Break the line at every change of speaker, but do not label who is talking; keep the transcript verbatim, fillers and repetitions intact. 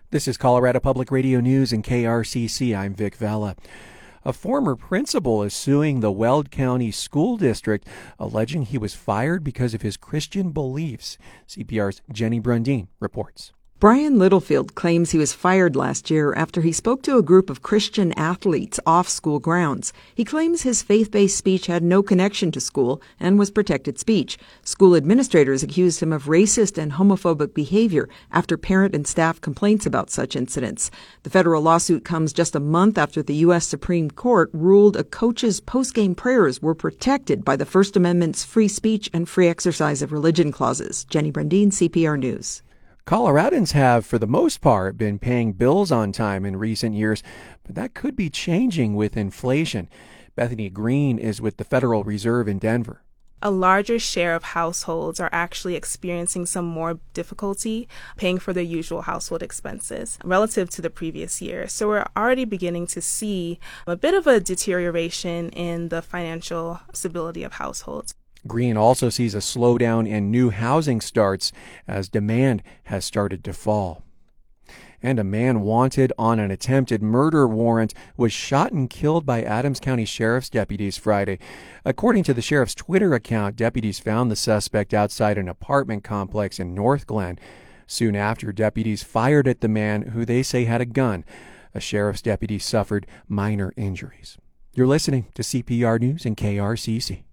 This is Colorado Public Radio News and K R C C. I'm Vic Vela. A former principal is suing the Weld County School District, alleging he was fired because of his Christian beliefs. C P R's Jenny Brundin reports.
Brian Littlefield claims he was fired last year after he spoke to a group of Christian athletes off school grounds. He claims his faith-based speech had no connection to school and was protected speech. School administrators accused him of racist and homophobic behavior after parent and staff complaints about such incidents. The federal lawsuit comes just a month after the U S Supreme Court ruled a coach's post-game prayers were protected by the First Amendment's free speech and free exercise of religion clauses. Jenny Brundin, C P R News.
Coloradans have, for the most part, been paying bills on time in recent years, but that could be changing with inflation. Bethany Green is with the Federal Reserve in Denver.
A larger share of households are actually experiencing some more difficulty paying for their usual household expenses relative to the previous year. So we're already beginning to see a bit of a deterioration in the financial stability of households.
Green also sees a slowdown in new housing starts as demand has started to fall. And a man wanted on an attempted murder warrant was shot and killed by Adams County Sheriff's deputies Friday. According to the sheriff's Twitter account, deputies found the suspect outside an apartment complex in North Glen. Soon after, deputies fired at the man, who they say had a gun. A sheriff's deputy suffered minor injuries. You're listening to C P R News and K R C C.